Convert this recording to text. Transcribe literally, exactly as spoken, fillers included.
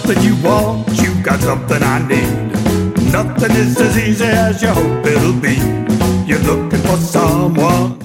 something you want, you got something I need. Nothing is as easy as you hope it'll be. You're looking for someone